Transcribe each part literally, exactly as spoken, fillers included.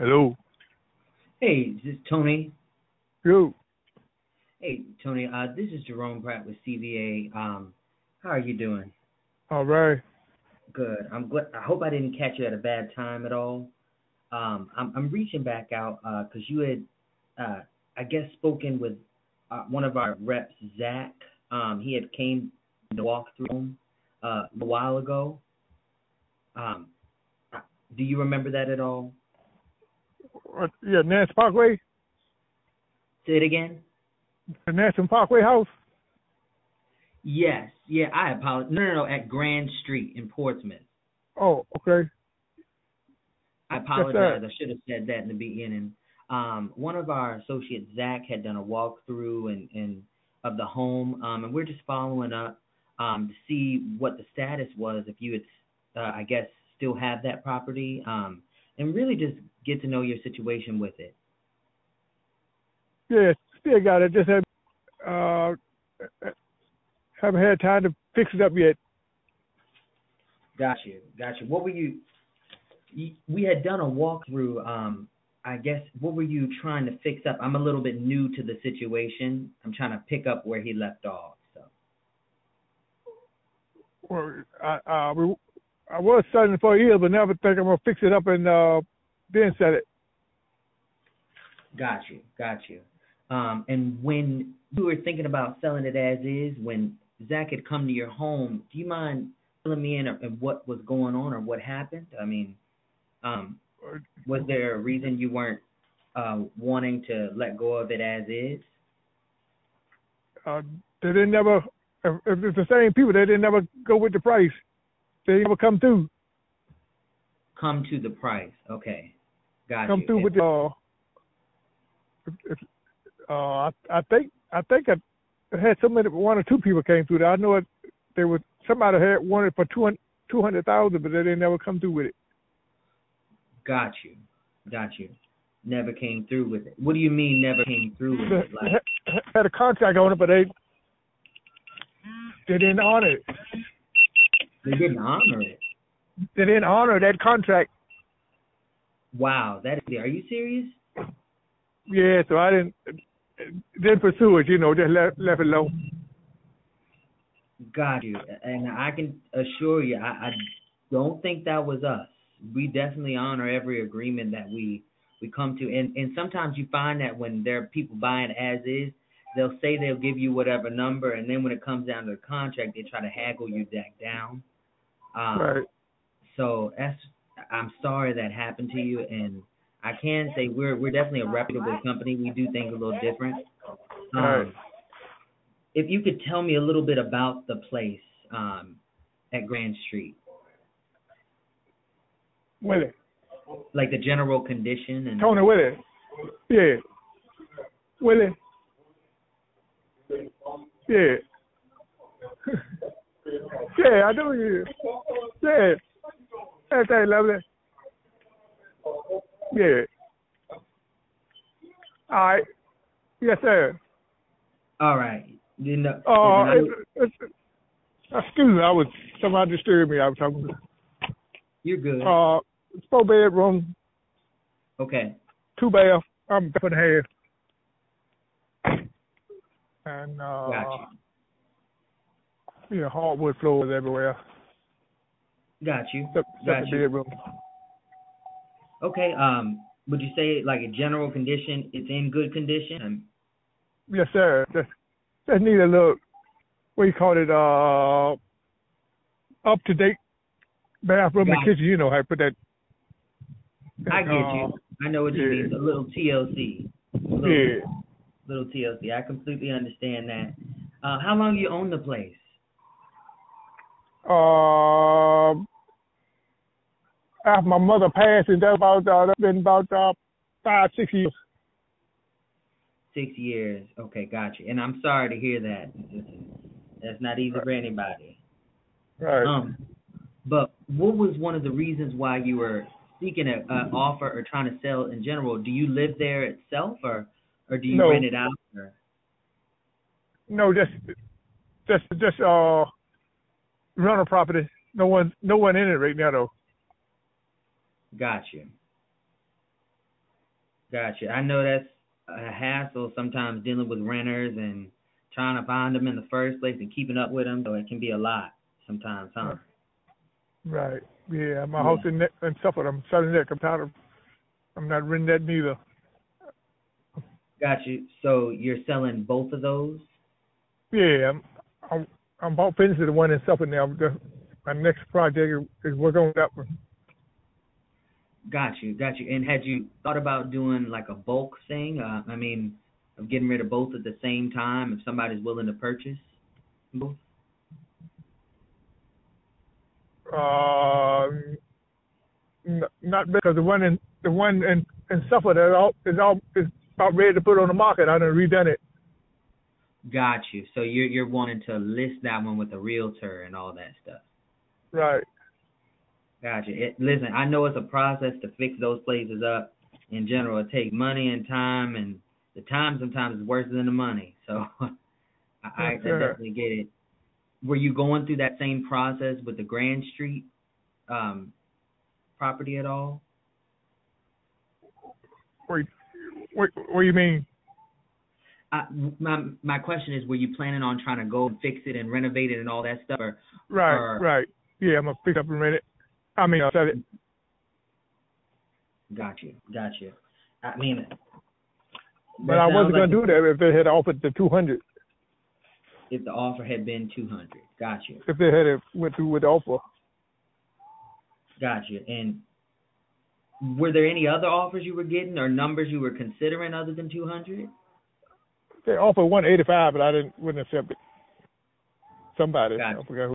Hello. Hey, this is Tony. Yo. Hey, Tony. Uh, this is Jerome Pratt with C V A. Um, how are you doing? All right. Good. I'm glad. I hope I didn't catch you at a bad time at all. Um, I'm I'm reaching back out because you had, uh, I guess, spoken with uh, one of our reps, Zach. Um, he had came to walk through him uh, a while ago. Um, do you remember that at all? What, yeah, Nance Parkway? Say it again. The Nanson Parkway house? Yes. Yeah. I apologize. No, no, no. At Grand Street in Portsmouth. Oh, okay. I Yes, sir. apologize. I should have said that in the beginning. Um, one of our associates, Zach, had done a walkthrough and, and of the home, um, and we're just following up um, to see what the status was. If you had, uh, I guess, still have that property, um, and really just get to know your situation with it. Yeah, still got it. Just have, uh, haven't had time to fix it up yet. Got you. Got you. What were you? you we had done a walkthrough. Um, I guess, what were you trying to fix up? I'm a little bit new to the situation. I'm trying to pick up where he left off. So. Well, I, uh, we, I was selling it for a year, but now I think I'm going to fix it up and uh, then sell it. Got you. Got you. Um, and when you were thinking about selling it as is, when Zach had come to your home, do you mind filling me in on what was going on or what happened? I mean, um, was there a reason you weren't uh, wanting to let go of it as is? Uh, they didn't never, if, if it's the same people, they didn't never go with the price. They never come through. Come to the price. Okay. Got Come you. through If, with the, uh, if, if, uh, I, I think, I think I, I had so many, one or two people came through there. I know it, there was, somebody had wanted for two hundred thousand, but they didn't never come through with it. Got you. Got you. Never came through with it. What do you mean never came through with it? Like, had, had a contract on it, but they they didn't honor it. They didn't honor it. They didn't honor that contract. Wow, that is. Are you serious? Yeah, so I didn't didn't pursue it. You know, just left left it alone. Got you. And I can assure you, I, I don't think that was us. We definitely honor every agreement that we we come to, and and sometimes you find that when there are people buying as is, they'll say they'll give you whatever number, and then when it comes down to the contract, they try to haggle you back down. Um, Right. So that's, I'm sorry that happened to you, and I can say we're we're definitely a reputable company. We do things a little different. Um, Right. If you could tell me a little bit about the place um, at Grand Street, Willie. like the general condition and Tony Willie. Yeah. Willie. Yeah. Yeah, I do. Yeah. Yeah. Everything lovely. Yeah. All right. Yes, sir. All right. You know, Uh, listen, it's, it's, excuse me, I was, somebody disturbed me. I was talking. you're good. Uh, it's four bedroom, Okay. two bath. I'm up and a half. And, uh, Got you. yeah, hardwood floors everywhere. Got you. Except, Got except the you. bedroom. Okay. Um, would you say like a general condition? It's in good condition. Um, Yes, sir. Just, just need a little, what do you call it, uh, up to date bathroom and Got kitchen. You know how to put that. I get uh, you. I know what you yeah. mean. A little T L C. A little, Yeah. little T L C. I completely understand that. Uh, how long you own the place? Um, after my mother passed, and that about uh, that's been about uh, five, six years. Six years. Okay, got you. And I'm sorry to hear that. That's not easy Right. for anybody. Right. Um, but what was one of the reasons why you were seeking an offer or trying to sell in general? Do you live there itself, or or do you No, rent it out? Or? no, just, just, just uh, rental property. No one, no one in it right now though. Got you. Gotcha. I know that's a hassle sometimes dealing with renters and trying to find them in the first place and keeping up with them. So it can be a lot sometimes, huh? Right. Yeah, my Yeah. house in that and stuff. I'm selling that. I'm tired of. I'm not renting that neither. Got you. So you're selling both of those? Yeah, I'm. I'm, I'm about finished with the one in Suffolk now. The, my next project is, is work on that one. Got you. Got you. And had you thought about doing like a bulk thing? Uh, I mean, of getting rid of both at the same time if somebody's willing to purchase both? Uh, n- not because the one in the one in, in Suffolk is all is all is about ready to put on the market. I done redone it. Got you. So you're you're wanting to list that one with a realtor and all that stuff. Right. Gotcha. It, listen, I know it's a process to fix those places up. In general, it takes money and time, and the time sometimes is worse than the money. So I, I Yes, sir. definitely get it. Were you going through that same process with the Grand Street um, property at all? Wait, what, what do you mean? I, my my question is, were you planning on trying to go and fix it and renovate it and all that stuff, or, Right, or right. Yeah, I'm gonna pick up and rent it. I mean, I'll sell it. got you, got you. I mean, But that I sounds wasn't gonna like do that if they had offered the two hundred. if the offer had been two hundred. Got you, If they had it went through with the offer. got you. And were there any other offers you were getting or numbers you were considering other than two hundred? They offered one eighty five, but I didn't wouldn't accept it. Somebody, Gotcha. I forgot who.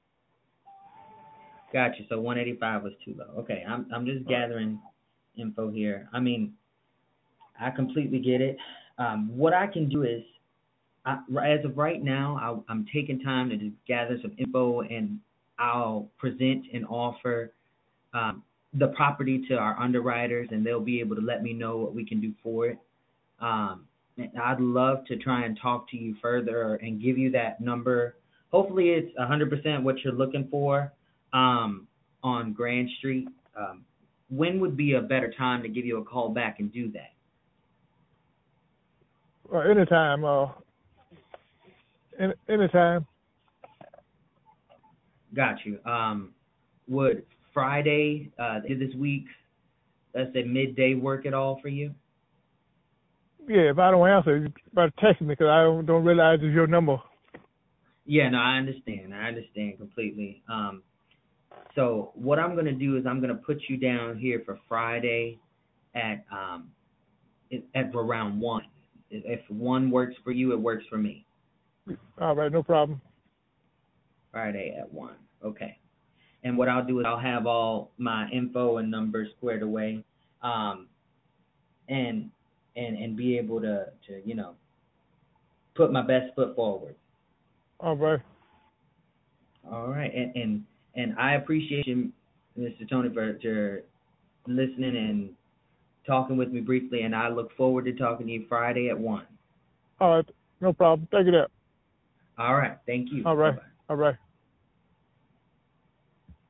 Gotcha. So one eighty-five was too low. Okay, I'm I'm just gathering info here. I mean, I completely get it. Um, what I can do is, I, as of right now, I, I'm taking time to just gather some info, and I'll present and offer um, the property to our underwriters, and they'll be able to let me know what we can do for it. Um, and I'd love to try and talk to you further and give you that number. Hopefully, it's one hundred percent what you're looking for um, on Grand Street. Um, when would be a better time to give you a call back and do that? Uh, anytime, uh, any, anytime. Got you. Um, would Friday uh, this week, let's say midday, work at all for you? Yeah, if I don't answer, you better text me because I don't, don't realize it's your number. Yeah, no, I understand. I understand completely. Um, so what I'm going to do is I'm going to put you down here for Friday at um, at around one. If one works for you, it works for me. All right, no problem. Friday at one. Okay. And what I'll do is I'll have all my info and numbers squared away, um, and and and be able to to you know put my best foot forward. All right. All right. And and and I appreciate you, Mister Tony, for, for listening and talking with me briefly. And I look forward to talking to you Friday at one. All right, no problem. Thank you, there. All right. Thank you. All right. Bye-bye. All right.